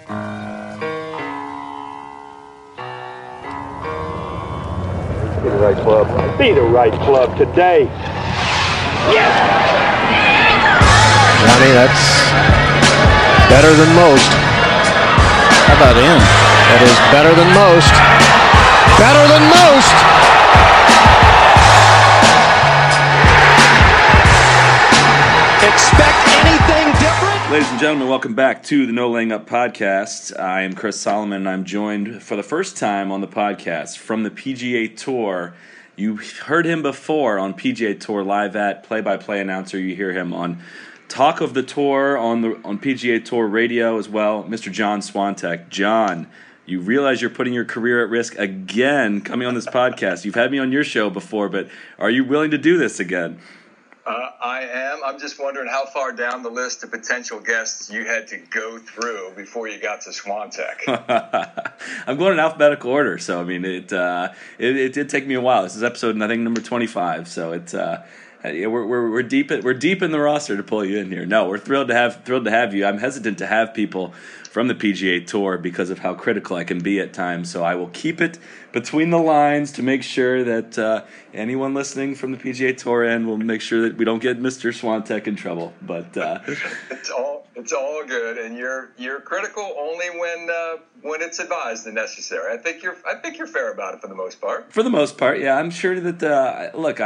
Be the right club. Be the right club today. Yes! Johnny, that's better than most. How about in? That is better than most. Better than most! Expect anything different? Ladies and gentlemen, welcome back to the No Laying Up podcast. I am Chris Solomon, and I'm joined for the first time on the podcast from the PGA Tour. You heard him before on PGA Tour Live at play-by-play announcer. You hear him on Talk of the Tour on PGA Tour Radio as well, Mr. John Swantek. John, you realize you're putting your career at risk again coming on this podcast. You've had me on your show before, but are you willing to do this again? I am. I'm just wondering how far down the list of potential guests you had to go through before you got to Swantek. I'm going in alphabetical order, so I mean it did take me a while. This is episode, I think, number 25. So it's we're deep in the roster to pull you in here. No, we're thrilled to have you. I'm hesitant to have people from the PGA Tour because of how critical I can be at times. So I will keep it between the lines to make sure that anyone listening from the PGA Tour end will make sure that we don't get Mr. Swantek in trouble. But it's all good, and you're critical only when it's advised and necessary. I think you're fair about it for the most part. For the most part, yeah. I'm sure that look,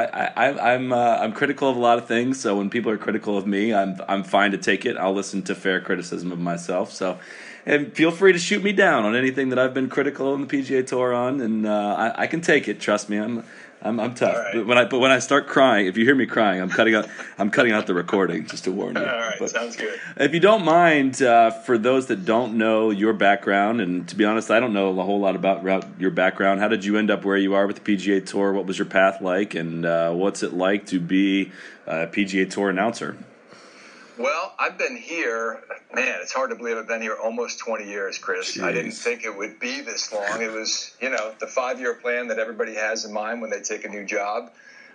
I'm critical of a lot of things. So when people are critical of me, I'm fine to take it. I'll listen to fair criticism of myself. So. And feel free to shoot me down on anything that I've been critical on the PGA Tour on, and I can take it. Trust me, I'm tough. Right. But when I start crying, if you hear me crying, I'm cutting out the recording just to warn you. All right, but sounds good. If you don't mind, for those that don't know your background, and to be honest, I don't know a whole lot about your background. How did you end up where you are with the PGA Tour? What was your path like, and what's it like to be a PGA Tour announcer? Well, I've been here, man, it's hard to believe I've been here almost 20 years, Chris. Jeez. I didn't think it would be this long. It was, the 5-year plan that everybody has in mind when they take a new job.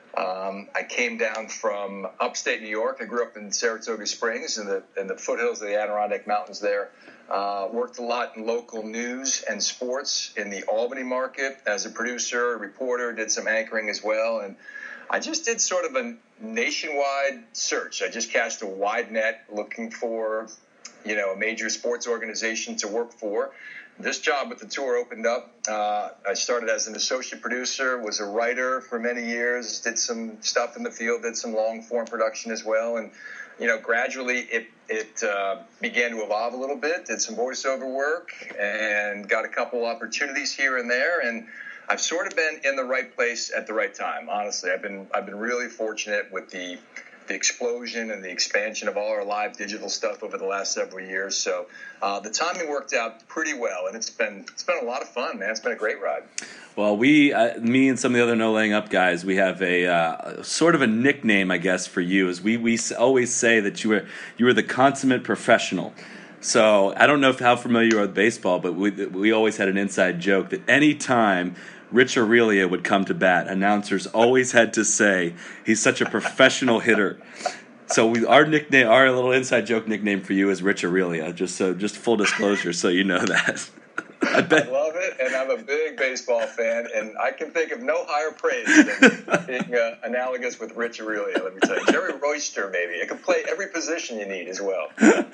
I came down from upstate New York. I grew up in Saratoga Springs in the foothills of the Adirondack Mountains there. Worked a lot in local news and sports in the Albany market as a producer, a reporter, did some anchoring as well, and I just did sort of a nationwide search. I just cast a wide net looking for, a major sports organization to work for. This job with the tour opened up. I started as an associate producer, was a writer for many years, did some stuff in the field, did some long-form production as well. And, gradually it began to evolve a little bit, did some voiceover work, and got a couple opportunities here and there. And I've sort of been in the right place at the right time. Honestly, I've been really fortunate with the explosion and the expansion of all our live digital stuff over the last several years. So the timing worked out pretty well, and it's been a lot of fun, man. It's been a great ride. Well, me and some of the other No Laying Up guys, we have a sort of a nickname, I guess, for you. Is we always say that you were the consummate professional. So I don't know how familiar you are with baseball, but we always had an inside joke that any time Rich Aurelia would come to bat, announcers always had to say he's such a professional hitter. So our little inside joke nickname for you is Rich Aurelia. Just full disclosure, so you know that. I love it, and I'm a big baseball fan, and I can think of no higher praise than being analogous with Rich Aurelia, let me tell you. Jerry Royster, maybe. It can play every position you need as well.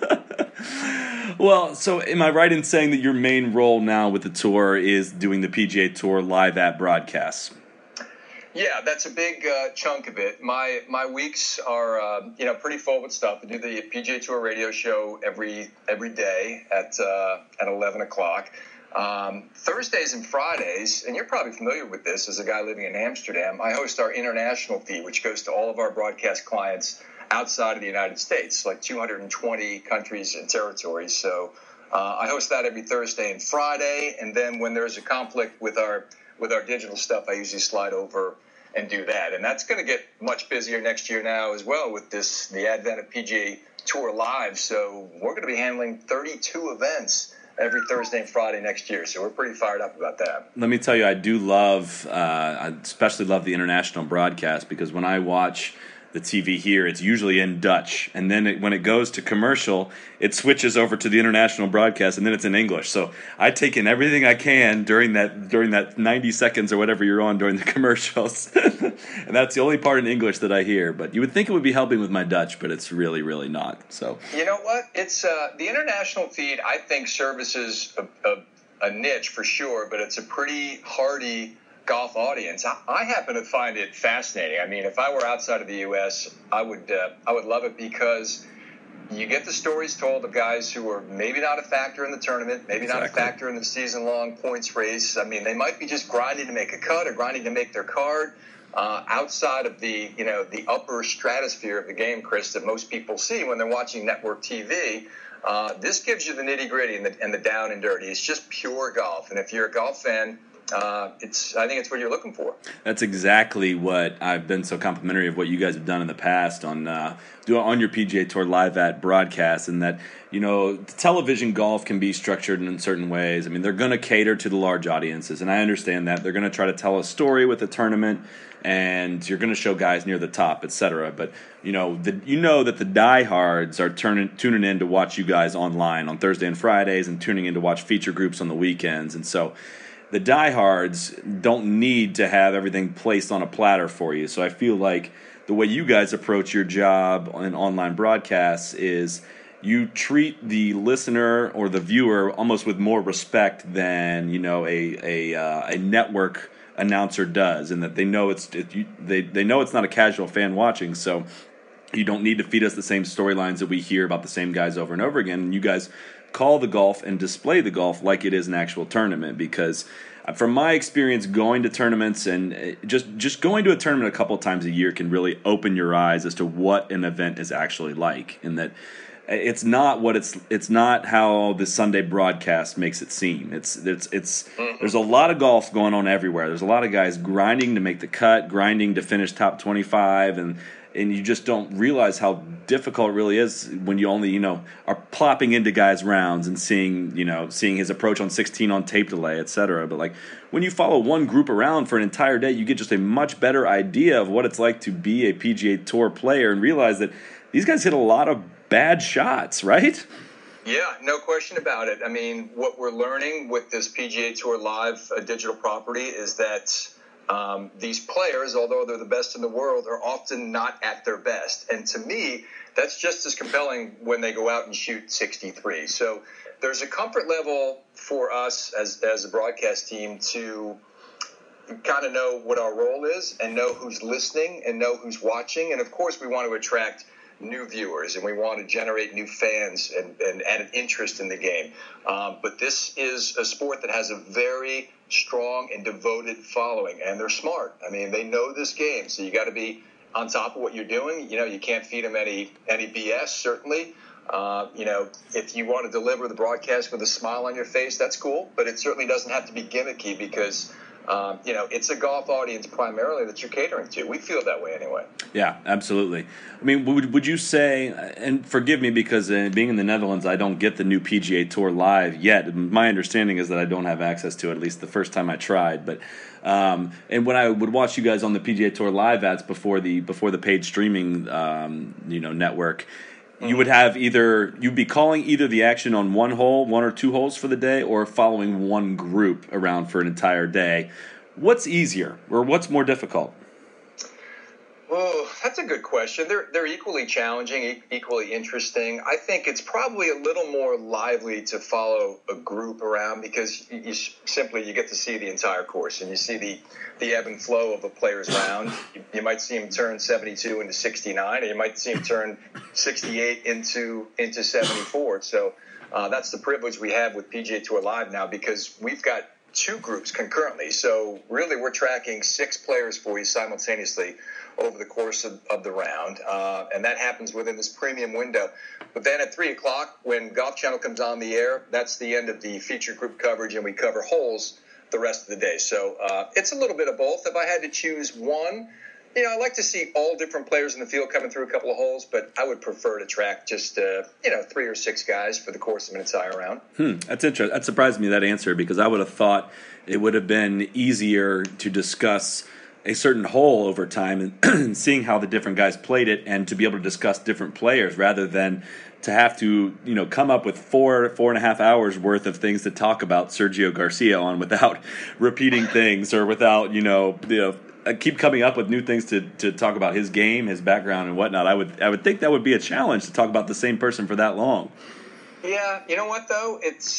Well, so am I right in saying that your main role now with the tour is doing the PGA Tour live at broadcasts? Yeah, that's a big chunk of it. My weeks are pretty full with stuff. I do the PGA Tour radio show every day at 11 o'clock. Thursdays and Fridays, and you're probably familiar with this as a guy living in Amsterdam, I host our international feed, which goes to all of our broadcast clients outside of the United States, like 220 countries and territories. So I host that every Thursday and Friday, and then when there's a conflict with our digital stuff, I usually slide over and do that. And that's going to get much busier next year now as well with the advent of PGA Tour Live. So we're going to be handling 32 events every Thursday and Friday next year. So we're pretty fired up about that. Let me tell you, I especially love the international broadcast, because when I watch the TV here, it's usually in Dutch, and then when it goes to commercial, it switches over to the international broadcast, and then it's in English. So I take in everything I can during that 90 seconds or whatever you're on during the commercials, and that's the only part in English that I hear. But you would think it would be helping with my Dutch, but it's really, really not. So you know what? It's the international feed. I think services a niche for sure, but it's a pretty hardy golf audience. I happen to find it fascinating. I mean, if I were outside of the U.S., I would love it because you get the stories told of guys who are maybe not a factor in the tournament, maybe not a factor in the season-long points race. I mean, they might be just grinding to make a cut or grinding to make their card outside of the upper stratosphere of the game, Chris, that most people see when they're watching network TV. This gives you the nitty-gritty and the down and dirty. It's just pure golf, and if you're a golf fan, I think it's what you're looking for. That's exactly what I've been so complimentary of what you guys have done in the past on your PGA Tour Live at broadcast, and that television golf can be structured in certain ways. I mean, they're going to cater to the large audiences, and I understand that they're going to try to tell a story with the tournament, and you're going to show guys near the top, etc. But that the diehards are tuning in to watch you guys online on Thursday and Fridays, and tuning in to watch feature groups on the weekends, and so the diehards don't need to have everything placed on a platter for you. So I feel like the way you guys approach your job in online broadcasts is you treat the listener or the viewer almost with more respect than a network announcer does, and that they know they know it's not a casual fan watching. So you don't need to feed us the same storylines that we hear about the same guys over and over again. And you guys call the golf and display the golf like it is an actual tournament, because from my experience going to tournaments and just going to a tournament a couple of times a year can really open your eyes as to what an event is actually like, and that it's not how the Sunday broadcast makes it seem. There's a lot of golf going on everywhere. There's a lot of guys grinding to make the cut, grinding to finish top 25, and you just don't realize how difficult it really is when you only, are plopping into guys' rounds and seeing his approach on 16 on tape delay, etc. But like when you follow one group around for an entire day, you get just a much better idea of what it's like to be a PGA Tour player and realize that these guys hit a lot of bad shots, right? Yeah, no question about it. I mean, what we're learning with this PGA Tour Live digital property is that these players, although they're the best in the world, are often not at their best. And to me, that's just as compelling when they go out and shoot 63. So there's a comfort level for us as a broadcast team to kind of know what our role is and know who's listening and know who's watching. And, of course, we want to attract new viewers, and we want to generate new fans and add an interest in the game. But this is a sport that has a very strong and devoted following, and they're smart. I mean, they know this game, so you got to be on top of what you're doing. You can't feed them any BS, certainly. If you want to deliver the broadcast with a smile on your face, that's cool, but it certainly doesn't have to be gimmicky because it's a golf audience primarily that you're catering to. We feel that way anyway. Yeah, absolutely. I mean, would you say, and forgive me because being in the Netherlands, I don't get the new PGA Tour Live yet. My understanding is that I don't have access to it, at least the first time I tried. But and when I would watch you guys on the PGA Tour Live ads before the paid streaming network, you would have you'd be calling either the action on one or two holes for the day, or following one group around for an entire day. What's easier, or what's more difficult? Oh, that's a good question. They're equally challenging, equally interesting. I think it's probably a little more lively to follow a group around because you get to see the entire course and you see the ebb and flow of a player's round. You might see him turn 72 into 69, or you might see him turn 68 into 74. So that's the privilege we have with PGA Tour Live now, because we've got two groups concurrently. So really we're tracking 6 players for you simultaneously over the course of the round, and that happens within this premium window. But then at 3 o'clock, when Golf Channel comes on the air, that's the end of the feature group coverage, and we cover holes the rest of the day. So it's a little bit of both. If I had to choose one, I like to see all different players in the field coming through a couple of holes, but I would prefer to track just 3 or 6 guys for the course of an entire round. That's interesting. That surprised me, that answer, because I would have thought it would have been easier to discuss a certain whole over time, and seeing how the different guys played it, and to be able to discuss different players rather than to have to, come up with 4.5 hours worth of things to talk about Sergio Garcia on without repeating things or without, keep coming up with new things to talk about his game, his background, and whatnot. I would think that would be a challenge to talk about the same person for that long. Yeah, you know what though?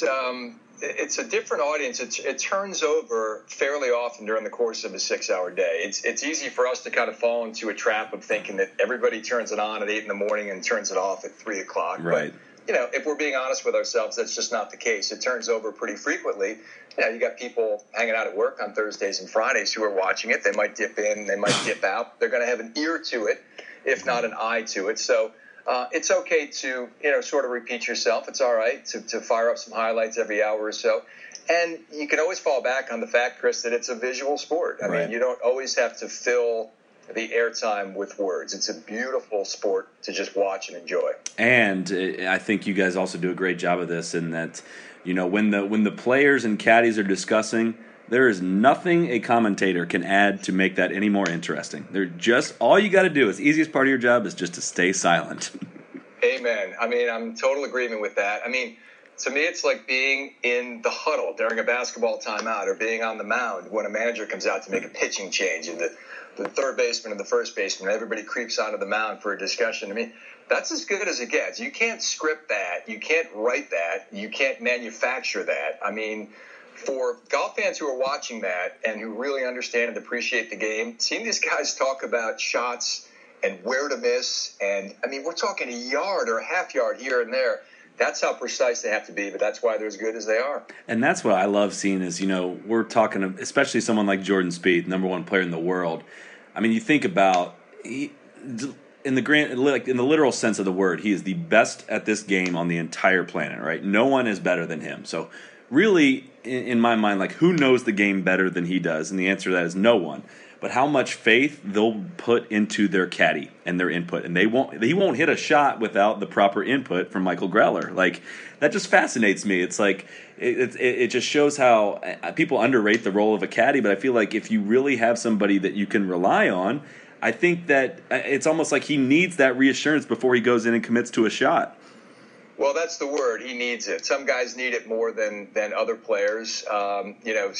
It's a different audience. It turns over fairly often during the course of a 6-hour day. It's easy for us to kind of fall into a trap of thinking that everybody turns it on at 8 in the morning and turns it off at 3 o'clock. Right. But, if we're being honest with ourselves, that's just not the case. It turns over pretty frequently. You got people hanging out at work on Thursdays and Fridays who are watching it. They might dip in, they might dip out. They're going to have an ear to it, if not an eye to it. So it's okay to, sort of repeat yourself. It's all right to fire up some highlights every hour or so. And you can always fall back on the fact, Chris, that it's a visual sport. I mean, you don't always have to fill the airtime with words. It's a beautiful sport to just watch and enjoy. And I think you guys also do a great job of this in that, when the players and caddies are discussing, there is nothing a commentator can add to make that any more interesting. They're just, all you got to do, is the easiest part of your job is just to stay silent. Amen. I mean, I'm in total agreement with that. I mean, to me, it's like being in the huddle during a basketball timeout or being on the mound when a manager comes out to make a pitching change and the third baseman and the first baseman, everybody creeps onto the mound for a discussion. I mean, that's as good as it gets. You can't script that. You can't write that. You can't manufacture that. I mean, for golf fans who are watching that and who really understand and appreciate the game, seeing these guys talk about shots and where to miss, and, I mean, we're talking a yard or a half yard here and there. That's how precise they have to be, but that's why they're as good as they are. And that's what I love seeing is, we're talking, especially someone like Jordan Spieth, number one player in the world. I mean, you think about, in the literal sense of the word, he is the best at this game on the entire planet, right? No one is better than him. So really, in my mind, like, who knows the game better than he does? And the answer to that is no one. But how much faith they'll put into their caddy and their input, and he won't hit a shot without the proper input from Michael Greller. Like, that just fascinates me. It's like it just shows how people underrate the role of a caddy. But I feel like if you really have somebody that you can rely on, I think that it's almost like he needs that reassurance before he goes in and commits to a shot. Well, that's the word. He needs it. Some guys need it more than other players, and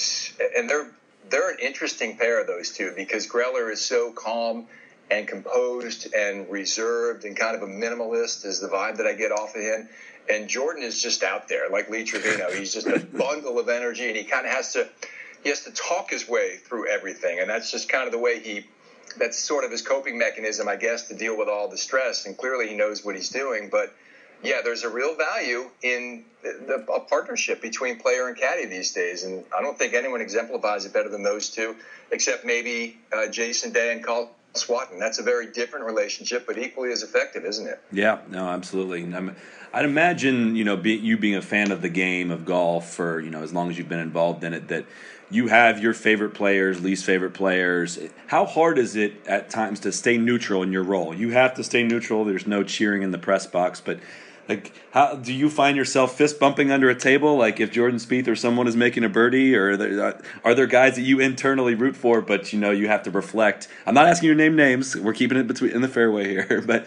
they're an interesting pair of those two because Greller is so calm and composed and reserved and kind of a minimalist is the vibe that I get off of him. And Jordan is just out there like Lee Trevino. He's just a bundle of energy, and he kind of has to talk his way through everything. And that's just kind of the way that's sort of his coping mechanism, I guess, to deal with all the stress. And clearly he knows what he's doing. But yeah, there's a real value in a partnership between player and caddy these days, and I don't think anyone exemplifies it better than those two, except maybe Jason Day and Carl Swatton. That's a very different relationship, but equally as effective, isn't it? Yeah, no, absolutely. I'd imagine, you being a fan of the game of golf for, as long as you've been involved in it, that you have your favorite players, least favorite players. How hard is it at times to stay neutral in your role? You have to stay neutral. There's no cheering in the press box, but like, how do you find yourself fist bumping under a table? Like if Jordan Spieth or someone is making a birdie, or are there guys that you internally root for, but you have to reflect? I'm not asking you to name names. We're keeping it in the fairway here. But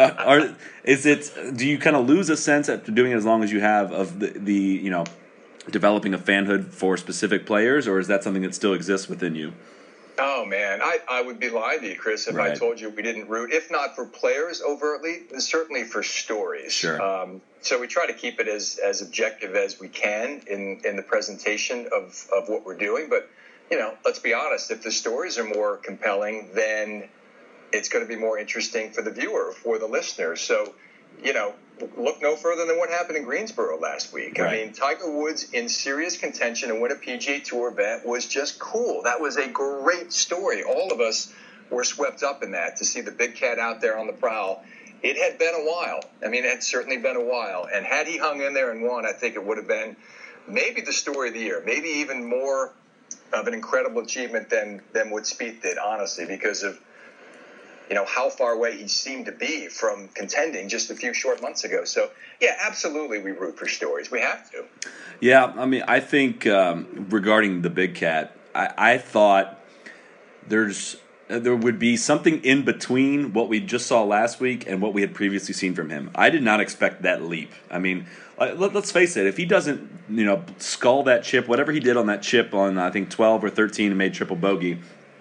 do you kind of lose a sense after doing it as long as you have of the developing a fanhood for specific players, or is that something that still exists within you? Oh, man, I would be lying to you, Chris, if I told you we didn't root, if not for players overtly, certainly for stories. Sure. So we try to keep it as objective as we can in the presentation of what we're doing. But, let's be honest, if the stories are more compelling, then it's going to be more interesting for the viewer, for the listener. So, look no further than what happened in Greensboro last week. Right. I mean, Tiger Woods in serious contention to win a PGA Tour event was just cool. That was a great story. All of us were swept up in that to see the big cat out there on the prowl. It had been a while. I mean, it had certainly been a while. And had he hung in there and won, I think it would have been maybe the story of the year, maybe even more of an incredible achievement than what Spieth did, honestly, because of how far away he seemed to be from contending just a few short months ago. So, yeah, absolutely we root for stories. We have to. Yeah, I mean, I think regarding the big cat, I thought there would be something in between what we just saw last week and what we had previously seen from him. I did not expect that leap. I mean, let's face it. If he doesn't, skull that chip, whatever he did on that chip on I think 12 or 13 and made triple bogey,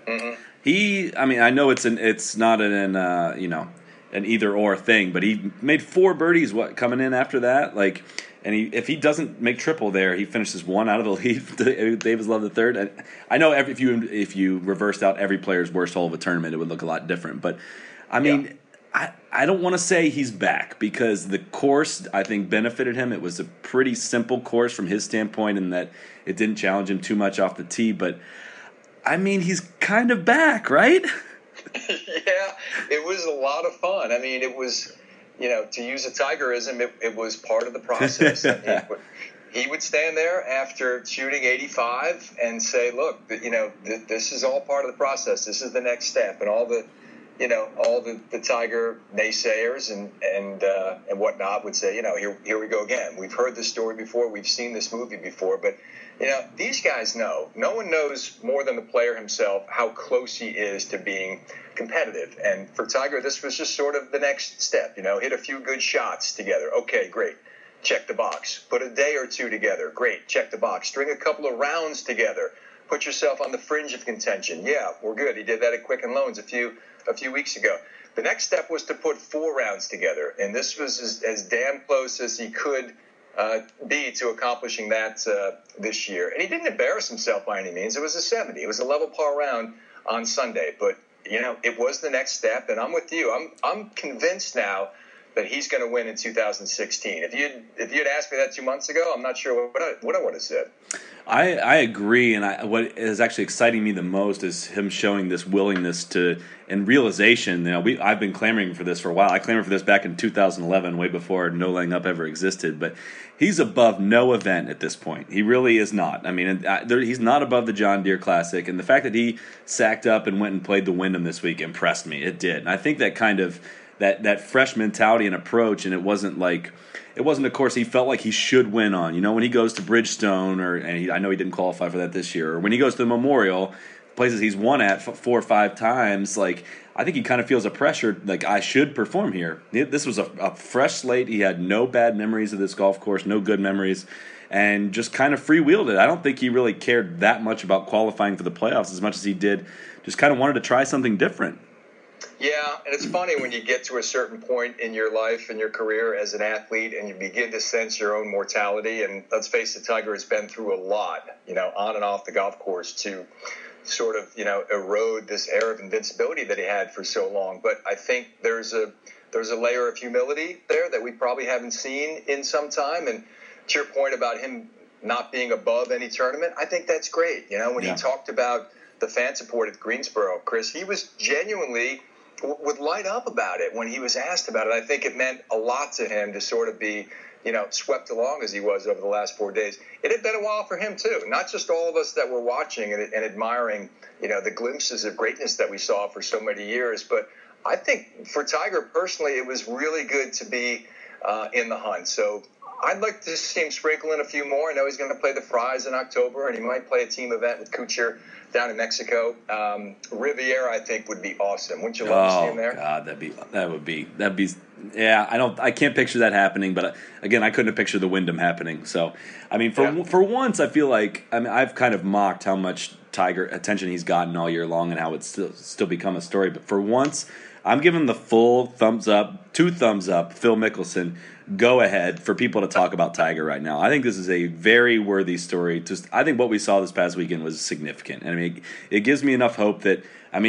I know it's not an either or thing, but he made 4 birdies coming in after that, if he doesn't make triple there, he finishes 1 out of the lead. Davis Love the third. I know if you reversed out every player's worst hole of a tournament, it would look a lot different. But I don't want to say he's back because the course I think benefited him. It was a pretty simple course from his standpoint in that it didn't challenge him too much off the tee. But I mean, he's kind of back, right? Yeah, it was a lot of fun. I mean, it was. To use a Tigerism, it was part of the process. He would stand there after shooting 85 and say, "Look, this is all part of the process. This is the next step." And all the Tiger naysayers and whatnot would say, here we go again. We've heard this story before. We've seen this movie before. But these guys know. No one knows more than the player himself how close he is to being competitive. And for Tiger, this was just sort of the next step. Hit a few good shots together. Okay, great. Check the box. Put a day or two together. Great. Check the box. String a couple of rounds together. Put yourself on the fringe of contention. Yeah, we're good. He did that at Quicken Loans a few weeks ago. The next step was to put 4 rounds together, and this was as damn close as he could be to accomplishing that this year. And he didn't embarrass himself by any means. It was a 70. It was a level par round on Sunday, but it was the next step. And I'm with you. I'm convinced now that he's going to win in 2016. If you'd asked me that 2 months ago, I'm not sure what I would have said. I agree, and what is actually exciting me the most is him showing this willingness to and realization. I've been clamoring for this for a while. I clamored for this back in 2011, way before No Laying Up ever existed. But he's above no event at this point. He really is not. I mean, he's not above the John Deere Classic, and the fact that he sacked up and went and played the Wyndham this week impressed me. It did, and I think that kind of that fresh mentality and approach, and it wasn't a course he felt like he should win on. When he goes to Bridgestone, I know he didn't qualify for that this year, or when he goes to the Memorial, places he's won at 4 or 5 times, I think he kind of feels a pressure, I should perform here. This was a fresh slate. He had no bad memories of this golf course, no good memories, and just kind of freewheeled it. I don't think he really cared that much about qualifying for the playoffs as much as he did just kind of wanted to try something different. Yeah, and it's funny when you get to a certain point in your life and your career as an athlete and you begin to sense your own mortality. And let's face it, Tiger has been through a lot, on and off the golf course to sort of, erode this air of invincibility that he had for so long. But I think there's a layer of humility there that we probably haven't seen in some time. And to your point about him not being above any tournament, I think that's great. When he talked about the fan support at Greensboro, Chris, he was genuinely would light up about it when he was asked about it. I think it meant a lot to him to sort of be, swept along as he was over the last 4 days. It had been a while for him too, not just all of us that were watching and admiring, the glimpses of greatness that we saw for so many years. But I think for Tiger personally, it was really good to be in the hunt. So I'd like to see him sprinkle in a few more. I know he's going to play the Fries in October, and he might play a team event with Kuchar down in Mexico. Riviera, I think, would be awesome. Wouldn't you love to see him there? God, that'd be. Yeah, I can't picture that happening, but again, I couldn't have pictured the Wyndham happening. So, I mean, for once, I feel like I've kind of mocked how much Tiger attention he's gotten all year long and how it's still become a story. But for once, I'm giving the full thumbs up, 2 thumbs up, Phil Mickelson. Go ahead for people to talk about Tiger right now. I think this is a very worthy story. I think what we saw this past weekend was significant. I mean, it gives me enough hope that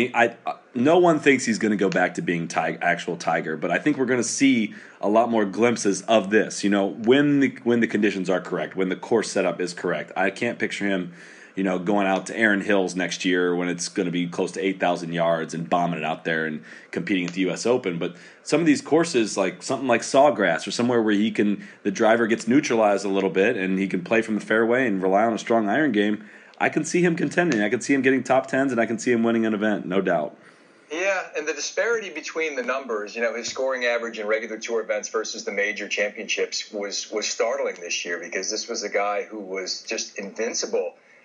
no one thinks he's going to go back to being actual Tiger, but I think we're going to see a lot more glimpses of this. When the conditions are correct, when the course setup is correct. I can't picture him, going out to Erin Hills next year when it's going to be close to 8,000 yards and bombing it out there and competing at the U.S. Open. But some of these courses, like something like Sawgrass or somewhere where the driver gets neutralized a little bit and he can play from the fairway and rely on a strong iron game, I can see him contending. I can see him getting top 10s, and I can see him winning an event, no doubt. Yeah, and the disparity between the numbers, his scoring average in regular tour events versus the major championships was startling this year because this was a guy who was just invincible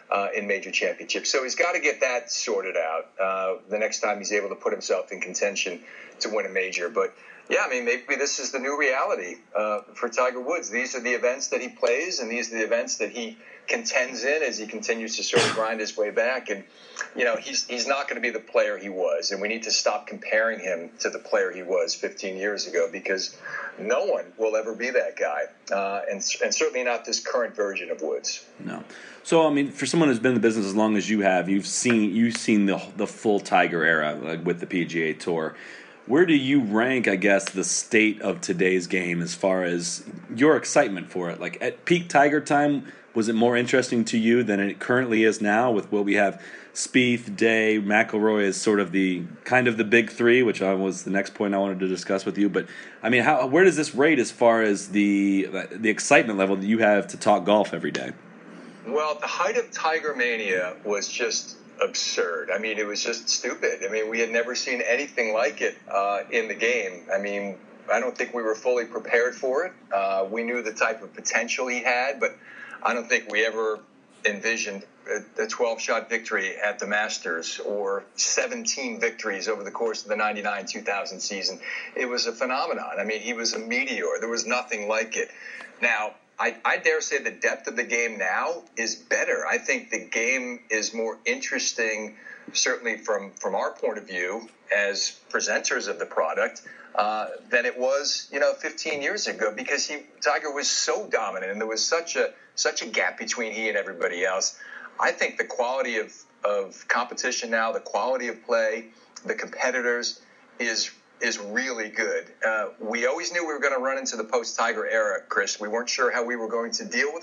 in major championships. So he's got to get that sorted out the next time he's able to put himself in contention to win a major. But yeah, I mean, maybe this is the new reality for Tiger Woods. These are the events that he plays, and these are the events that he contends in as he continues to sort of grind his way back. And, you know, he's not going to be the player he was, and we need to stop comparing him to the player he was 15 years ago, because no one will ever be that guy, and certainly not this current version of Woods. No. So, I mean, for someone who's been in the business as long as you have, you've seen the full Tiger era, like, with the PGA Tour. Where do you rank, I guess, the state of today's game as far as your excitement for it? Like, at peak Tiger time, was it more interesting to you than it currently is now, with what we have Spieth, Day, McIlroy as sort of the big three, which was the next point I wanted to discuss with you. But I mean, where does this rate as far as the excitement level that you have to talk golf every day? Well, the height of Tiger Mania was just absurd. I mean, it was just stupid. I mean, we had never seen anything like it in the game. I mean, I don't think we were fully prepared for it. We knew the type of potential he had, but I don't think we ever envisioned a 12-shot victory at the Masters or 17 victories over the course of the 99-2000 season. It was a phenomenon. I mean, he was a meteor. There was nothing like it. Now, I dare say the depth of the game now is better. I think the game is more interesting, certainly from our point of view as presenters of the product, than it was, 15 years ago, because Tiger was so dominant and there was such a gap between he and everybody else. I think the quality of competition now, the quality of play, the competitors is really good. We always knew we were going to run into the post-Tiger era, Chris. We weren't sure how we were going to deal with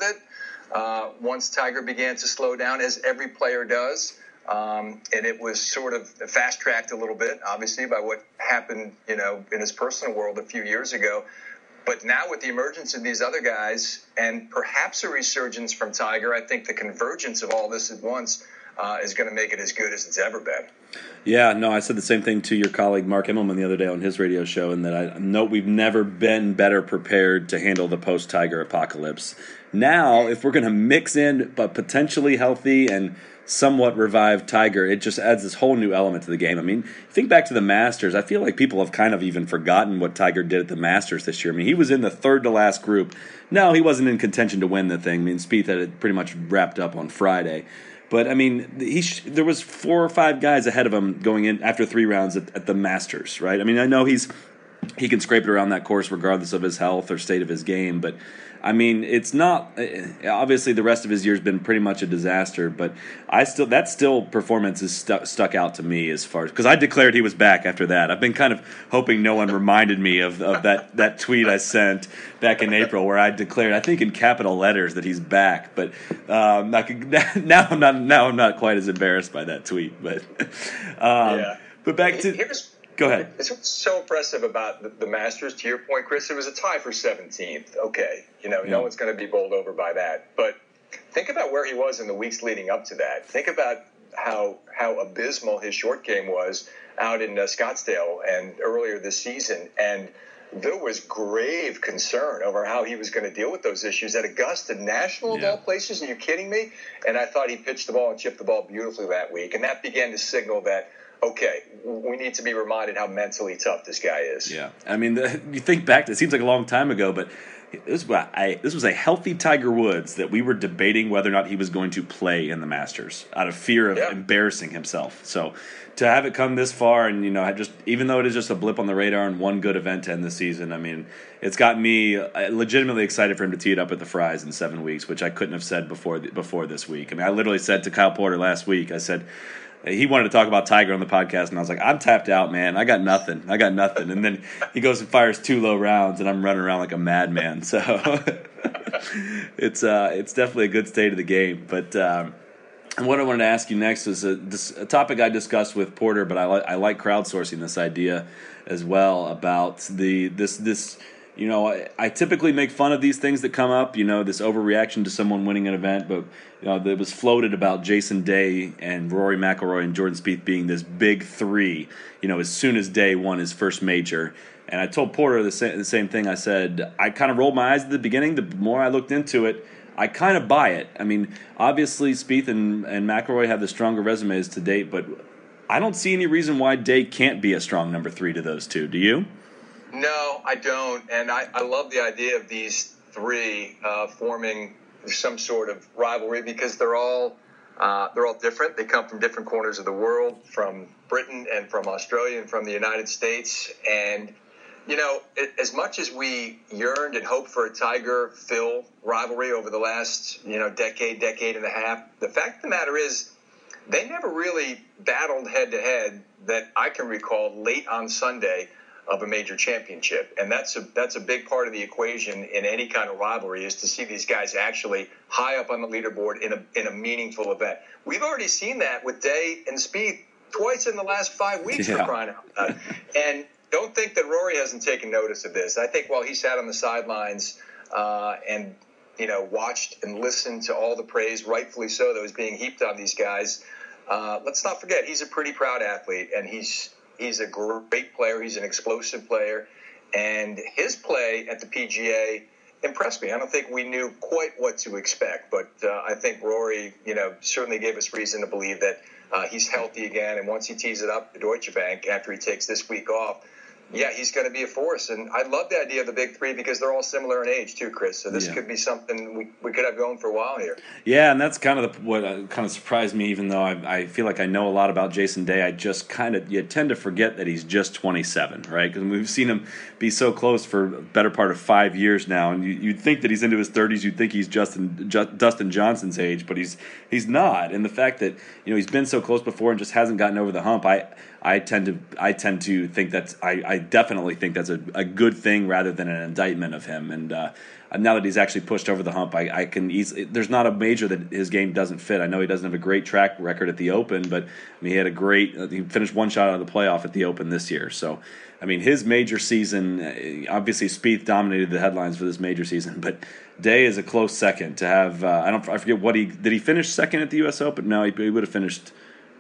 it once Tiger began to slow down, as every player does. And it was sort of fast-tracked a little bit, obviously, by what happened, in his personal world a few years ago. But now with the emergence of these other guys and perhaps a resurgence from Tiger, I think the convergence of all this at once is going to make it as good as it's ever been. Yeah, no, I said the same thing to your colleague Mark Immelman the other day on his radio show, and that I know we've never been better prepared to handle the post-Tiger apocalypse. Now, if we're going to mix in but potentially healthy and somewhat revived Tiger, it just adds this whole new element to the game. I mean, think back to the Masters. I feel like people have kind of even forgotten what Tiger did at the Masters this year. I mean, he was in the third to last group. No, he wasn't in contention to win the thing. I mean, Spieth had it pretty much wrapped up on Friday. But, I mean, there was 4 or 5 guys ahead of him going in after 3 rounds at the Masters, right? I mean, I know he can scrape it around that course regardless of his health or state of his game, but I mean, it's not obviously the rest of his year's been pretty much a disaster, but that performance is stuck out to me as far as, because I declared he was back after that. I've been kind of hoping no one reminded me of that tweet I sent back in April where I declared, I think in capital letters, that he's back. But now I'm not quite as embarrassed by that tweet. But yeah. But back to. Go ahead. It's what's so impressive about the Masters, to your point, Chris. It was a tie for 17th. Okay. No one's going to be bowled over by that. But think about where he was in the weeks leading up to that. Think about how abysmal his short game was out in Scottsdale and earlier this season. And there was grave concern over how he was going to deal with those issues at Augusta National of all places. Are you kidding me? And I thought he pitched the ball and chipped the ball beautifully that week. And that began to signal that, okay, we need to be reminded how mentally tough this guy is. Yeah. I mean, you think back, it seems like a long time ago, but this was a healthy Tiger Woods that we were debating whether or not he was going to play in the Masters out of fear of embarrassing himself. So to have it come this far and, even though it is just a blip on the radar and one good event to end the season, I mean, it's got me legitimately excited for him to tee it up at the Fry's in 7 weeks, which I couldn't have said before this week. I mean, I literally said to Kyle Porter last week, I said, he wanted to talk about Tiger on the podcast, and I was like, I'm tapped out, man. I got nothing. And then he goes and fires 2 low rounds, and I'm running around like a madman. So it's definitely a good state of the game. But and what I wanted to ask you next is a topic I discussed with Porter, but I like crowdsourcing this idea as well about this. I typically make fun of these things that come up, this overreaction to someone winning an event, but it was floated about Jason Day and Rory McIlroy and Jordan Spieth being this big 3, as soon as Day won his first major. And I told Porter the same thing. I said, I kind of rolled my eyes at the beginning. The more I looked into it, I kind of buy it. I mean, obviously Spieth and McIlroy have the stronger resumes to date, but I don't see any reason why Day can't be a strong number 3 to those two. Do you? No, I don't. And I love the idea of these three forming some sort of rivalry because they're all different. They come from different corners of the world, from Britain and from Australia and from the United States. And, you know, as much as we yearned and hoped for a Tiger-Phil rivalry over the last, decade and a half, the fact of the matter is they never really battled head-to-head that I can recall late on Sunday of a major championship. And that's a big part of the equation in any kind of rivalry, is to see these guys actually high up on the leaderboard in a meaningful event. We've already seen that with Day and Spieth twice in the last 5 weeks, for crying out loud. And don't think that Rory hasn't taken notice of this. I think while he sat on the sidelines and watched and listened to all the praise, rightfully so, that was being heaped on these guys, let's not forget he's a pretty proud athlete, and he's a great player. He's an explosive player, and his play at the PGA impressed me. I don't think we knew quite what to expect, but I think Rory, certainly gave us reason to believe that he's healthy again. And once he tees it up at Deutsche Bank after he takes this week off, he's going to be a force. And I love the idea of the big three because they're all similar in age too, Chris. So this could be something we could have going for a while here. Yeah, and that's kind of what kind of surprised me, even though I feel like I know a lot about Jason Day. I just you tend to forget that he's just 27, right? Because we've seen him be so close for a better part of 5 years now. And you'd think that he's into his 30s. You'd think he's Dustin Johnson's age, but he's not. And the fact that he's been so close before and just hasn't gotten over the hump, I tend to think I definitely think that's a good thing rather than an indictment of him. And now that he's actually pushed over the hump, I can easily. There's not a major that his game doesn't fit. I know he doesn't have a great track record at the Open, but he had he finished one shot out of the playoff at the Open this year. So, his major season, obviously Spieth dominated the headlines for this major season, but Day is a close second to have. I forget did he finish second at the U.S. Open? No, he would have finished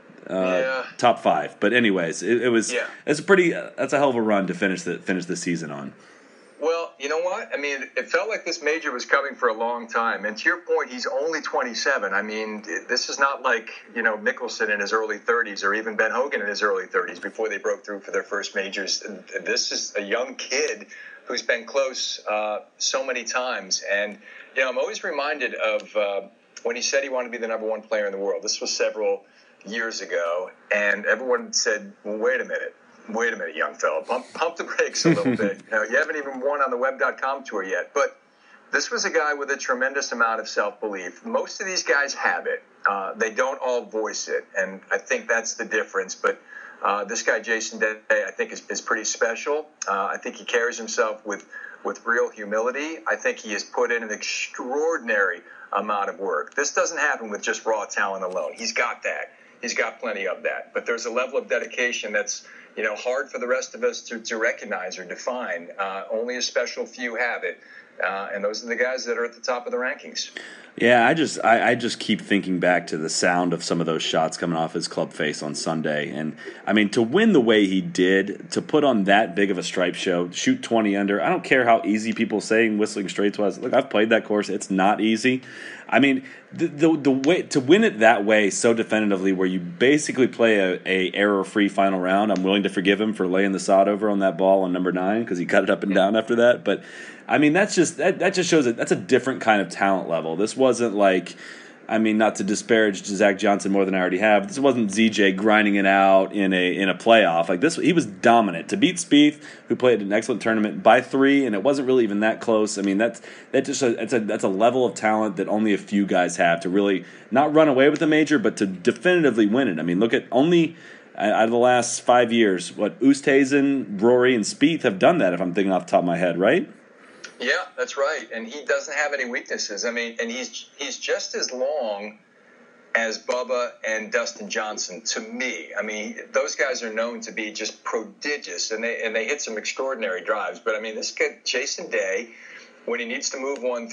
top 5. But anyways, it's that's a hell of a run to finish the season on. Well, you know what? It felt like this major was coming for a long time. And to your point, he's only 27. This is not like, Mickelson in his early 30s or even Ben Hogan in his early 30s before they broke through for their first majors. This is a young kid who's been close so many times. And, I'm always reminded of when he said he wanted to be the number 1 player in the world. This was several years ago, and everyone said, well, wait a minute, young fella, pump the brakes a little bit. You haven't even won on the web.com tour yet. But this was a guy with a tremendous amount of self-belief. Most of these guys have it. They don't all voice it, and I think that's the difference. But this guy, Jason Day, I think is pretty special. I think he carries himself with real humility. I think he has put in an extraordinary amount of work. This doesn't happen with just raw talent alone. He's got that. He's got plenty of that. But there's a level of dedication that's, hard for the rest of us to recognize or define. Only a special few have it. And those are the guys that are at the top of the rankings. Yeah, I just keep thinking back to the sound of some of those shots coming off his club face on Sunday. And, to win the way he did, to put on that big of a stripe show, shoot 20 under, I don't care how easy people saying Whistling Straits was. Look, I've played that course. It's not easy. The way to win it that way so definitively, where you basically play a error-free final round, I'm willing to forgive him for laying the sod over on that ball on number 9 because he cut it up and down after that. But that just shows that that's a different kind of talent level. This wasn't like, not to disparage Zach Johnson more than I already have. This wasn't ZJ grinding it out in a playoff like this. He was dominant to beat Spieth, who played an excellent tournament, by 3, and it wasn't really even that close. That's a level of talent that only a few guys have to really not run away with the major, but to definitively win it. Look at only out of the last 5 years, what Oosthuizen, Rory, and Spieth have done that. If I'm thinking off the top of my head, right? Yeah, that's right. And he doesn't have any weaknesses. And he's just as long as Bubba and Dustin Johnson to me. Those guys are known to be just prodigious, and they hit some extraordinary drives. But this kid, Jason Day, when he needs to move one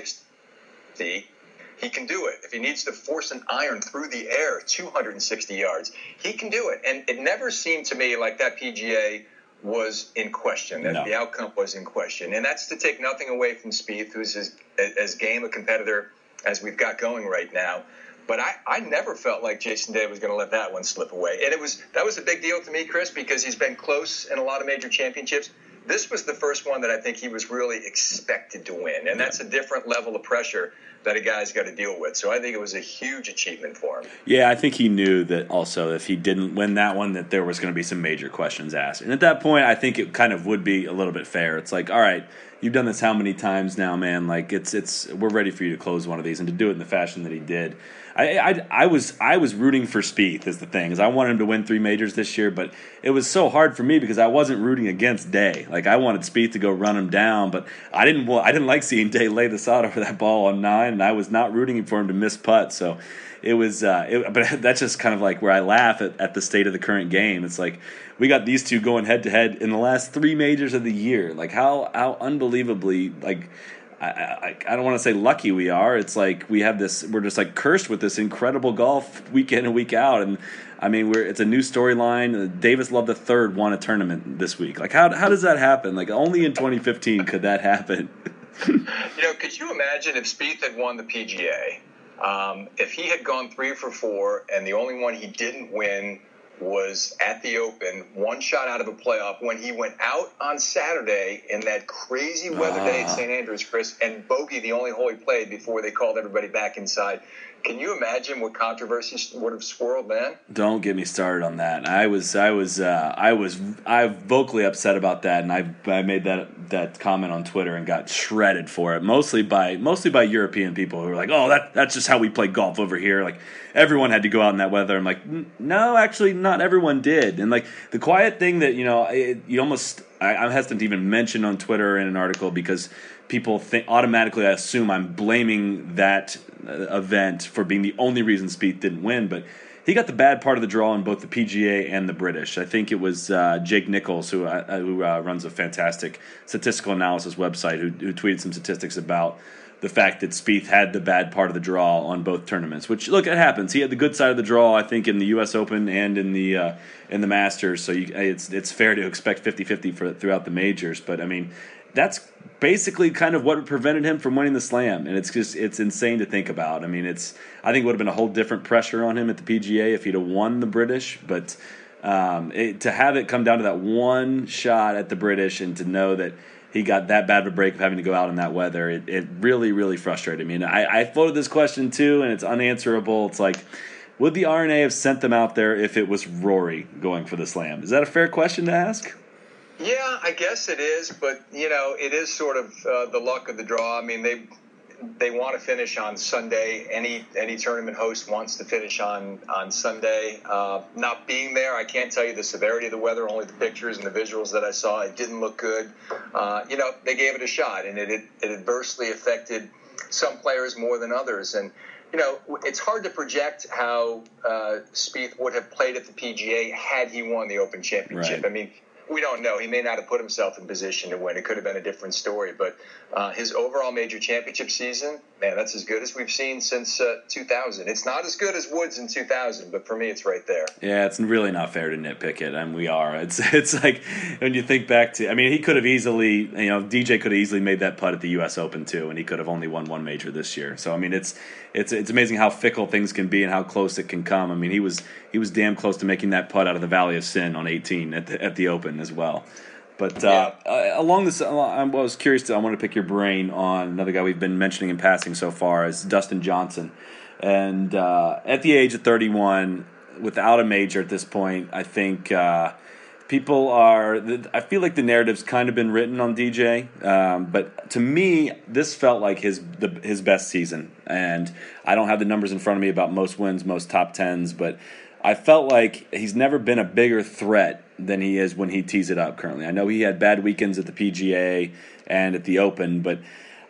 360, he can do it. If he needs to force an iron through the air 260 yards, he can do it. And it never seemed to me like that PGA was in question, that the outcome was in question. And that's to take nothing away from Spieth, who's as game a competitor as we've got going right now. But I never felt like Jason Day was going to let that one slip away. And that was a big deal to me, Chris, because he's been close in a lot of major championships. This was the first one that I think he was really expected to win. And that's a different level of pressure that a guy's got to deal with. So I think it was a huge achievement for him. Yeah, I think he knew that also if he didn't win that one, that there was going to be some major questions asked. And at that point, I think it kind of would be a little bit fair. It's like, all right, you've done this how many times now, man? Like we're ready for you to close one of these, and to do it in the fashion that he did. I was rooting for Spieth is the thing, is I wanted him to win 3 majors this year, but it was so hard for me because I wasn't rooting against Day. Like I wanted Spieth to go run him down, but I didn't like seeing Day lay the sod over that ball on 9, and I was not rooting for him to miss putt. So it was, but that's just kind of like where I laugh at the state of the current game. It's like we got these two going head to head in the last 3 majors of the year. Like how unbelievably like. I don't want to say lucky we are. It's like we're just like cursed with this incredible golf week in and week out. And I mean, it's a new storyline. Davis Love III won a tournament this week. Like how does that happen? Like only in 2015 could that happen. Could you imagine if Spieth had won the PGA? If he had gone 3 for 4 and the only one he didn't win was at the Open, 1 shot out of a playoff, when he went out on Saturday in that crazy weather day at St. Andrews, Chris, and bogey the only hole he played before they called everybody back inside. Can you imagine what controversy would have swirled then? Don't get me started on that. I was vocally upset about that, and I made that comment on Twitter and got shredded for it, mostly by European people who were like, "Oh, that's just how we play golf over here." Like everyone had to go out in that weather. I'm like, no, actually, not everyone did. And like the quiet thing that I'm hesitant to even mention on Twitter in an article because people automatically assume I'm blaming that event for being the only reason Spieth didn't win, but he got the bad part of the draw in both the PGA and the British. I think it was Jake Nichols, who runs a fantastic statistical analysis website, who tweeted some statistics about the fact that Spieth had the bad part of the draw on both tournaments. Which, look, it happens. He had the good side of the draw, I think, in the U.S. Open and in the Masters. So it's fair to expect 50-50 throughout the majors. But I mean, that's basically kind of what prevented him from winning the Slam, and it's insane to think about. I mean, I think it would have been a whole different pressure on him at the PGA if he'd have won the British, but to have it come down to that 1 shot at the British and to know that he got that bad of a break of having to go out in that weather, it really, really frustrated me. And I floated this question too, and it's unanswerable. It's like, would the R&A have sent them out there if it was Rory going for the Slam? Is that a fair question to ask? Yeah, I guess it is, but it is sort of the luck of the draw. I mean, they want to finish on Sunday. Any tournament host wants to finish on Sunday. Not being there, I can't tell you the severity of the weather. Only the pictures and the visuals that I saw. It didn't look good. They gave it a shot, and it adversely affected some players more than others. And it's hard to project how Spieth would have played at the PGA had he won the Open Championship. Right. I mean, we don't know. He may not have put himself in position to win. It could have been a different story. But his overall major championship season, man, that's as good as we've seen since 2000. It's not as good as Woods in 2000, but for me, it's right there. Yeah, it's really not fair to nitpick it, and we are. It's like when you think back to, I mean, he could have easily, DJ could have easily made that putt at the U.S. Open too, and he could have only won 1 major this year. So I mean, it's amazing how fickle things can be and how close it can come. I mean, he was damn close to making that putt out of the Valley of Sin on 18 at the Open as well. But along this, I was curious. I want to pick your brain on another guy we've been mentioning in passing so far, is Dustin Johnson. And at the age of 31, without a major at this point, I think people are. I feel like the narrative's kind of been written on DJ. But to me, this felt like his best season. And I don't have the numbers in front of me about most wins, most top tens, but I felt like he's never been a bigger threat than he is when he tees it up currently. I know he had bad weekends at the PGA and at the Open, but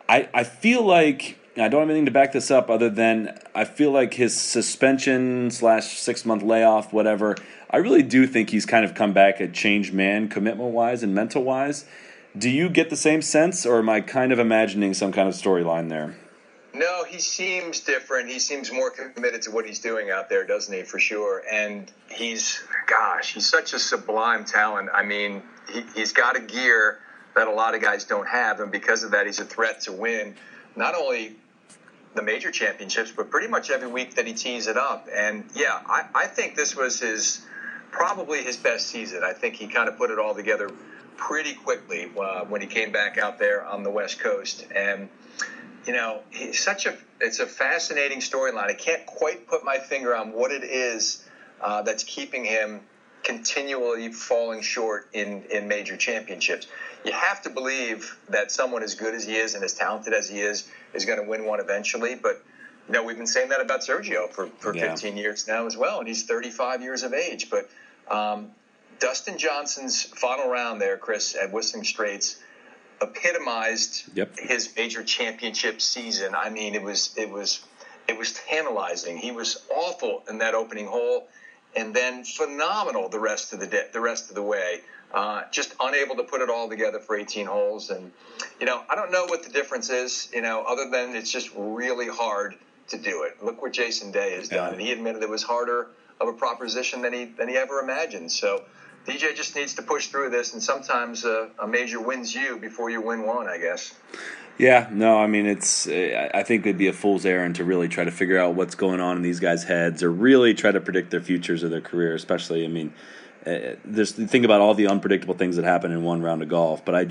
I feel like, I don't have anything to back this up other than I feel like his suspension / 6-month layoff, whatever, I really do think he's kind of come back a changed man commitment-wise and mental-wise. Do you get the same sense, or am I kind of imagining some kind of storyline there? No, he seems different. He seems more committed to what he's doing out there, doesn't he, for sure? And he's such a sublime talent. I mean, he's got a gear that a lot of guys don't have, and because of that, he's a threat to win. not only the major championships, but pretty much every week that he tees it up. And yeah, I think this was probably his best season. I think he kind of put it all together pretty quickly when he came back out there on the West Coast. And, you know, it's a fascinating storyline. I can't quite put my finger on what it is that's keeping him continually falling short in major championships. You have to believe that someone as good as he is and as talented as he is going to win one eventually. But, you know, we've been saying that about Sergio for 15 years now as well, and he's 35 years of age. But Dustin Johnson's final round there, Chris, at Whistling Straits, epitomized his major championship season. I mean, it was tantalizing. He was awful in that opening hole, and then phenomenal the rest of the way. Just unable to put it all together for 18 holes. And, you know, I don't know what the difference is, you know, other than it's just really hard to do it. Look what Jason Day has done. And he admitted it was harder of a proposition than he ever imagined. So DJ just needs to push through this. And sometimes a major wins you before you win one, I guess. Yeah, no, I mean, I think it'd be a fool's errand to really try to figure out what's going on in these guys' heads or really try to predict their futures of their career, especially, I mean, think about all the unpredictable things that happen in one round of golf. But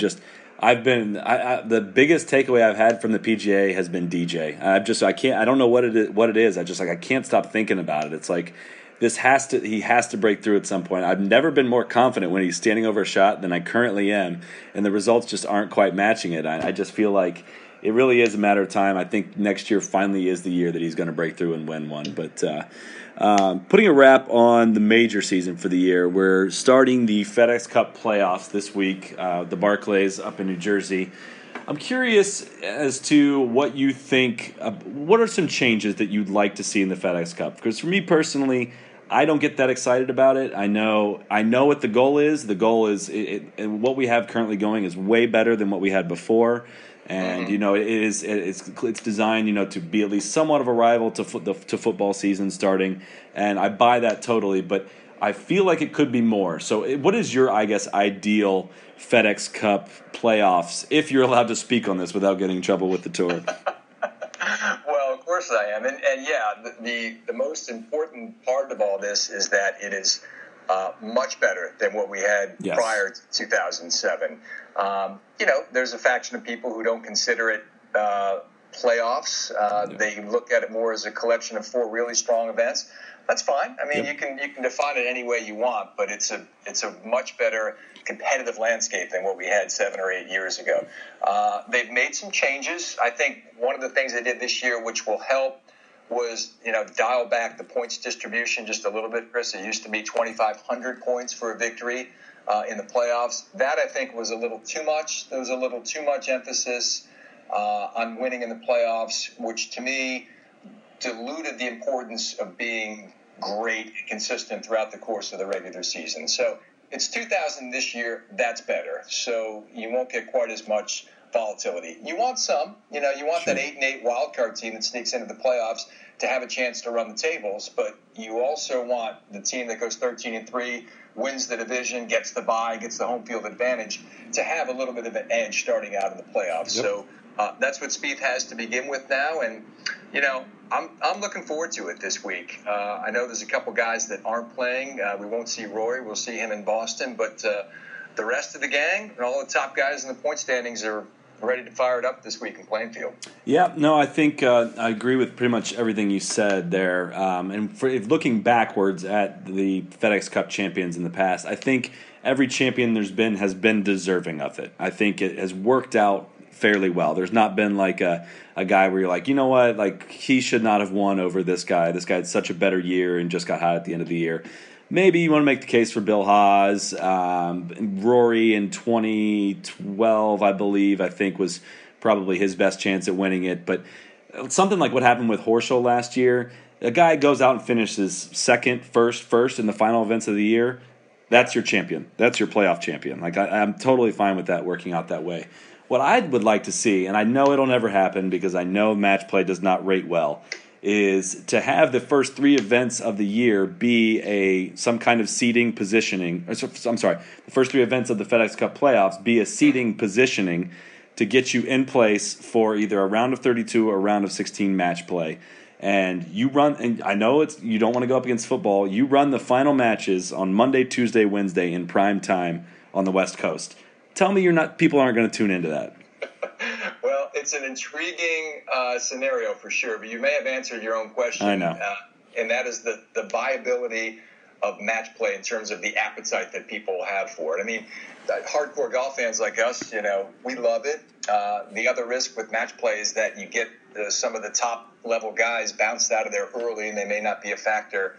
the biggest takeaway I've had from the PGA has been DJ. I don't know what it is. I can't stop thinking about it. It's like he has to break through at some point. I've never been more confident when he's standing over a shot than I currently am, and the results just aren't quite matching it. I just feel like it really is a matter of time. I think next year finally is the year that he's going to break through and win one. But putting a wrap on the major season for the year, we're starting the FedEx Cup playoffs this week, the Barclays up in New Jersey. I'm curious as to what you think. What are some changes that you'd like to see in the FedEx Cup? Because for me personally, I don't get that excited about it. I know what the goal is. The goal is what we have currently going is way better than what we had before. And, you know, it's designed, you know, to be at least somewhat of a rival to football season starting. And I buy that totally, but I feel like it could be more. So what is your, I guess, ideal FedEx Cup playoffs, if you're allowed to speak on this without getting in trouble with the tour? Well, of course I am. And yeah, the most important part of all this is that it is much better than what we had prior to 2007. You know, there's a faction of people who don't consider it playoffs. They look at it more as a collection of 4 really strong events. That's fine. I mean, you can define it any way you want, but it's a much better competitive landscape than what we had 7 or 8 years ago. They've made some changes. I think one of the things they did this year, which will help, was, you know, dial back the points distribution just a little bit, Chris. It used to be 2,500 points for a victory in the playoffs. That, I think, was a little too much. There was a little too much emphasis on winning in the playoffs, which to me diluted the importance of being great and consistent throughout the course of the regular season. So it's 2,000 this year. That's better. So you won't get quite as much volatility. You want some, you know, you want that 8-8 wild card team that sneaks into the playoffs to have a chance to run the tables, but you also want the team that goes 13-3, wins the division, gets the bye, gets the home field advantage, to have a little bit of an edge starting out in the playoffs. So that's what Spieth has to begin with now, and you know, I'm looking forward to it this week. I know there's a couple guys that aren't playing. We won't see Rory. We'll see him in Boston, but the rest of the gang and all the top guys in the point standings are ready to fire it up this week in Plainfield. Yeah, no, I think I agree with pretty much everything you said there. And looking backwards at the FedEx Cup champions in the past, I think every champion has been deserving of it. I think it has worked out fairly well. There's not been like a guy where you're like, you know what, like he should not have won over this guy. This guy had such a better year and just got hot at the end of the year. Maybe you want to make the case for Bill Haas. Rory in 2012, I think was probably his best chance at winning it. But something like what happened with Horschel last year, a guy goes out and finishes first in the final events of the year. That's your champion. That's your playoff champion. Like I'm totally fine with that working out that way. What I would like to see, and I know it'll never happen because I know match play does not rate well, is to have the first 3 events of the year be some kind of seeding positioning. The first 3 events of the FedEx Cup playoffs be a seeding positioning to get you in place for either a round of 32 or a round of 16 match play. And you run, and I know you don't want to go up against football. You run the final matches on Monday, Tuesday, Wednesday in prime time on the West Coast. Tell me people aren't going to tune into that. Well, it's an intriguing scenario for sure, but you may have answered your own question. I know. And that is the viability of match play in terms of the appetite that people have for it. I mean, hardcore golf fans like us, we love it. The other risk with match play is that you get some of the top level guys bounced out of there early, and they may not be a factor,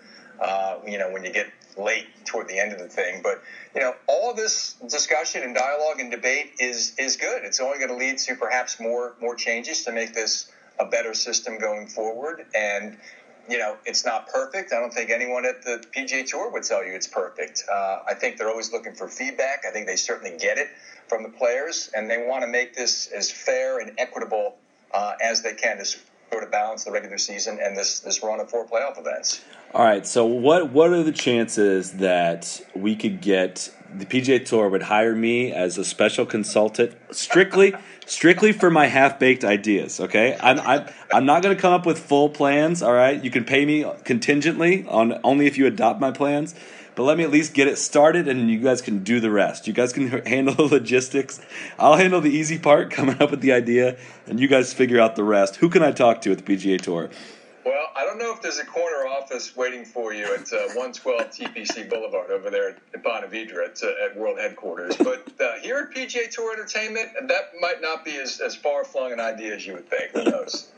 when you get late toward the end of the thing. But, all this discussion and dialogue and debate is good. It's only going to lead to perhaps more changes to make this a better system going forward. And, it's not perfect. I don't think anyone at the PGA Tour would tell you it's perfect. I think they're always looking for feedback. I think they certainly get it from the players, and they want to make this as fair and equitable as they can to sort of balance the regular season and this run of 4 playoff events. All right, so what are the chances that we could get the PGA Tour would hire me as a special consultant strictly for my half-baked ideas, okay? I'm not going to come up with full plans, all right? You can pay me contingently on only if you adopt my plans, but let me at least get it started, and you guys can do the rest. You guys can handle the logistics. I'll handle the easy part, coming up with the idea, and you guys figure out the rest. Who can I talk to at the PGA Tour? Well, I don't know if there's a corner office waiting for you at 112 TPC Boulevard over there at Ponte Vedra at World Headquarters. But here at PGA Tour Entertainment, that might not be as far-flung an idea as you would think. Who knows?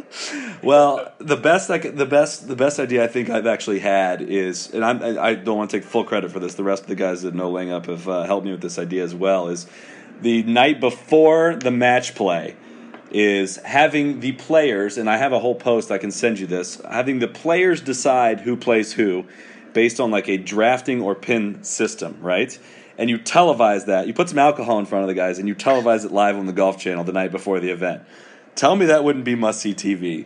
Well, the best idea I think I've actually had is, and I don't want to take full credit for this. The rest of the guys that know Laying Up have helped me with this idea as well. Is the night before the match play, is having the players, and I have a whole post, I can send you this, having the players decide who plays who based on like a drafting or pin system, right? And you televise that. You put some alcohol in front of the guys, and you televise it live on the Golf Channel the night before the event. Tell me that wouldn't be must-see TV.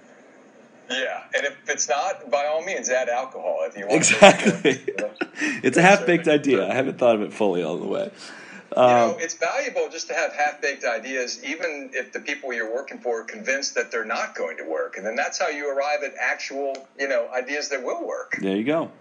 Yeah, and if it's not, by all means, add alcohol if you want. Exactly. It's a half-baked idea. I haven't thought of it fully all the way. It's valuable just to have half-baked ideas, even if the people you're working for are convinced that they're not going to work. And then that's how you arrive at actual, ideas that will work. There you go.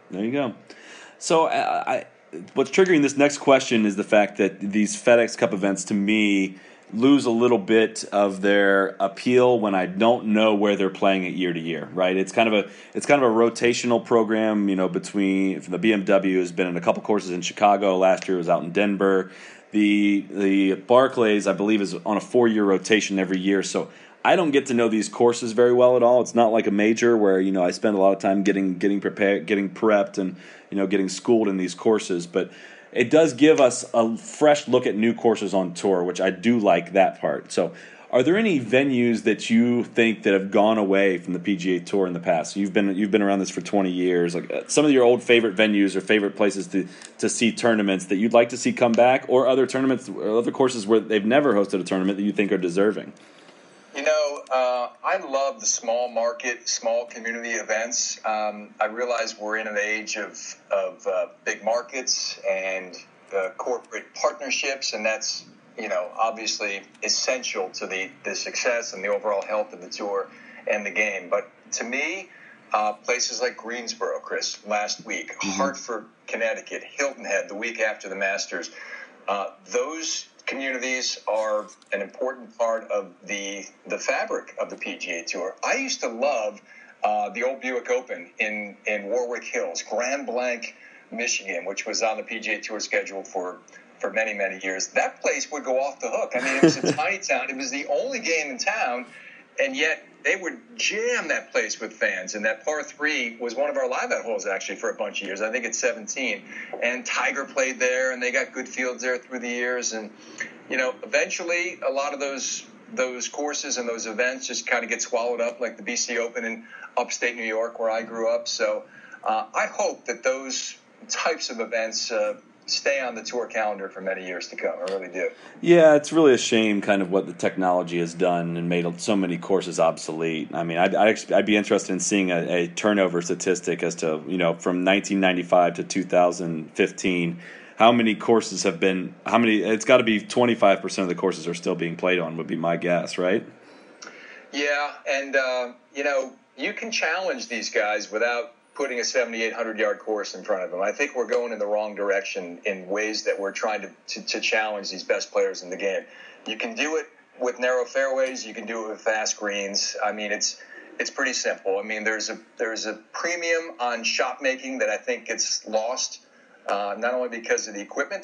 So what's triggering this next question is the fact that these FedEx Cup events, to me, lose a little bit of their appeal when I don't know where they're playing it year to year, right? It's kind of a rotational program, between the BMW has been in a couple courses in Chicago. Last year it was out in Denver. The Barclays, I believe, is on a 4-year rotation every year. So I don't get to know these courses very well at all. It's not like a major where, I spend a lot of time getting prepared, getting prepped, and, getting schooled in these courses. But it does give us a fresh look at new courses on tour, which I do like that part. So are there any venues that you think that have gone away from the PGA Tour in the past? You've been around this for 20 years. Like some of your old favorite venues or favorite places to see tournaments that you'd like to see come back, or other tournaments or other courses where they've never hosted a tournament that you think are deserving? I love the small market, small community events. I realize we're in an age of big markets and corporate partnerships, and that's obviously essential to the success and the overall health of the tour and the game. But to me, places like Greensboro, Chris, last week, Hartford, Connecticut, Hilton Head, the week after the Masters, those communities are an important part of the fabric of the PGA Tour. I used to love the old Buick Open in Warwick Hills, Grand Blanc, Michigan, which was on the PGA Tour schedule for many, many years. That place would go off the hook. I mean, it was a tiny town. It was the only game in town, and yet they would jam that place with fans. And that par 3 was one of our live-out holes, actually, for a bunch of years. I think it's 17. And Tiger played there, and they got good fields there through the years. And, eventually a lot of those courses and those events just kind of get swallowed up, like the BC Open in upstate New York, where I grew up. So I hope that those types of events stay on the tour calendar for many years to come. I really do. Yeah, it's really a shame kind of what the technology has done and made so many courses obsolete. I mean, I'd be interested in seeing a turnover statistic as to, from 1995 to 2015, how many courses have been, it's got to be 25% of the courses are still being played on, would be my guess, right? Yeah, and, you can challenge these guys without putting a 7,800-yard course in front of them. I think we're going in the wrong direction in ways that we're trying to challenge these best players in the game. You can do it with narrow fairways. You can do it with fast greens. I mean, it's pretty simple. I mean, there's a premium on shot making that I think gets lost, not only because of the equipment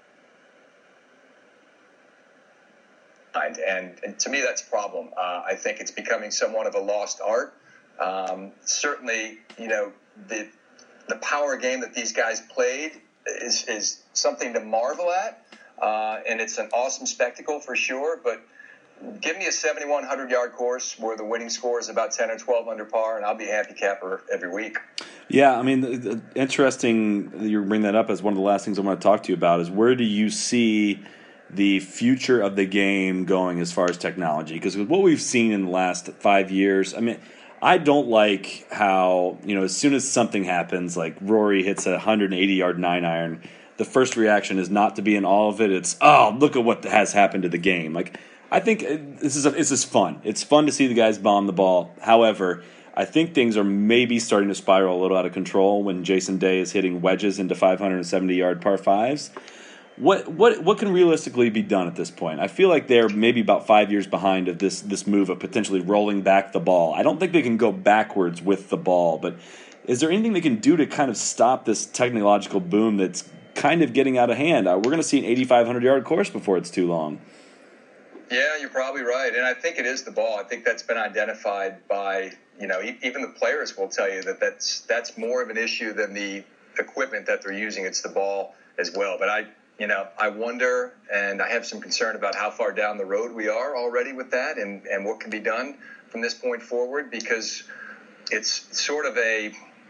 and to me that's a problem. I think it's becoming somewhat of a lost art. Certainly, the power game that these guys played is something to marvel at, and it's an awesome spectacle for sure. But give me a 7,100-yard course where the winning score is about 10 or 12 under par, and I'll be happy capper every week. Yeah, I mean, interesting that you bring that up as one of the last things I want to talk to you about is where do you see the future of the game going as far as technology? Because with what we've seen in the last 5 years, I mean, I don't like how, as soon as something happens, like Rory hits a 180-yard 9-iron, the first reaction is not to be in all of it. It's, oh, look at what has happened to the game. Like, I think this is fun. It's fun to see the guys bomb the ball. However, I think things are maybe starting to spiral a little out of control when Jason Day is hitting wedges into 570-yard par fives. What can realistically be done at this point? I feel like they're maybe about 5 years behind of this move of potentially rolling back the ball. I don't think they can go backwards with the ball, but is there anything they can do to kind of stop this technological boom that's kind of getting out of hand? We're going to see an 8,500-yard course before it's too long. Yeah, you're probably right, and I think it is the ball. I think that's been identified by, even the players will tell you that's more of an issue than the equipment that they're using. It's the ball as well, but I wonder, and I have some concern about how far down the road we are already with that and what can be done from this point forward, because it's sort of a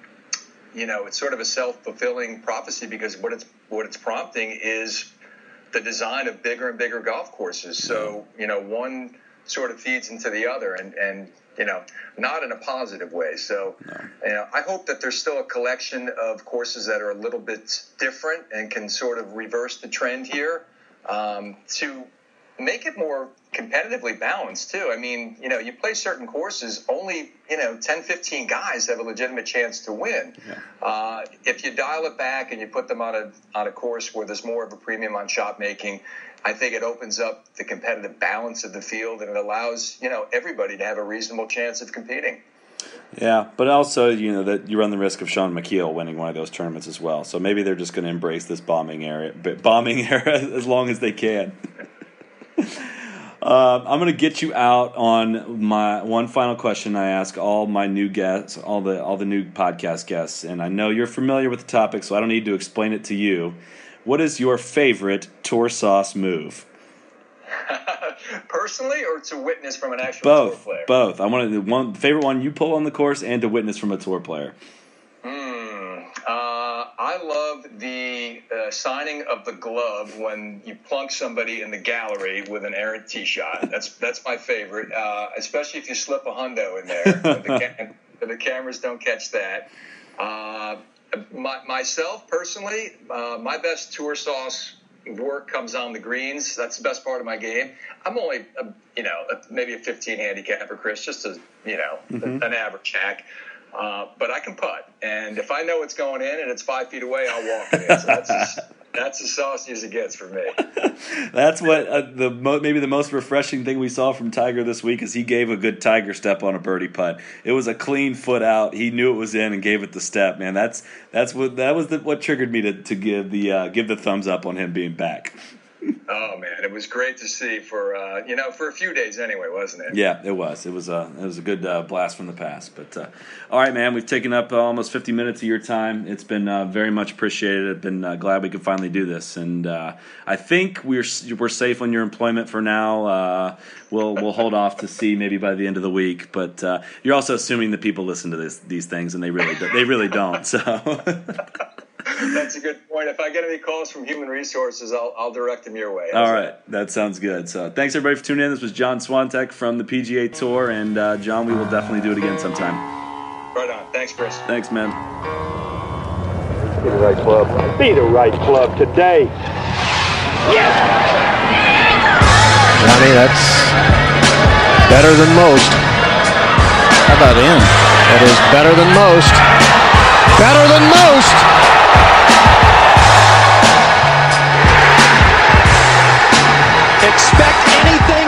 self-fulfilling prophecy, because what it's prompting is the design of bigger and bigger golf courses. So, one sort of feeds into the other and not in a positive way. So, I hope that there's still a collection of courses that are a little bit different and can sort of reverse the trend here to make it more competitively balanced too. I mean, you play certain courses, only, 10, 15 guys have a legitimate chance to win. Yeah. If you dial it back and you put them on a course where there's more of a premium on shot making, I think it opens up the competitive balance of the field, and it allows, everybody to have a reasonable chance of competing. Yeah, but also, that you run the risk of Sean McKeel winning one of those tournaments as well. So maybe they're just going to embrace this bombing era as long as they can. I'm going to get you out on my one final question I ask all my new guests, all the new podcast guests, and I know you're familiar with the topic, so I don't need to explain it to you. What is your favorite tour sauce move? Personally, or to witness from an actual tour player? Both. I want the favorite one you pull on the course and to witness from a tour player. I love the signing of the glove when you plunk somebody in the gallery with an errant tee shot. That's my favorite, especially if you slip a hundo in there. The cameras don't catch that. Myself, personally, my best tour sauce work comes on the greens. That's the best part of my game. I'm only, maybe a 15 handicapper, Chris, just an average hack. But I can putt, and if I know it's going in and it's 5 feet away, I'll walk it in. So that's as saucy as it gets for me. That's what maybe the most refreshing thing we saw from Tiger this week is he gave a good Tiger step on a birdie putt. It was a clean foot out. He knew it was in and gave it the step. Man, what triggered me to give the thumbs up on him being back. Oh man, it was great to see for a few days anyway, wasn't it? Yeah, it was. It was a good blast from the past. But all right, man, we've taken up almost 50 minutes of your time. It's been very much appreciated. I've been glad we could finally do this, and I think we're safe on your employment for now. We'll hold off to see maybe by the end of the week. But you're also assuming that people listen to these things, and they really don't. So. That's a good point. If I get any calls from Human Resources, I'll direct them your way. All right. That sounds good. So thanks, everybody, for tuning in. This was John Swantek from the PGA Tour. And, John, we will definitely do it again sometime. Right on. Thanks, Chris. Thanks, man. Be the right club. Be the right club today. Yes! Johnny, that's better than most. How about in? That is better than most. Better than most! Expect anything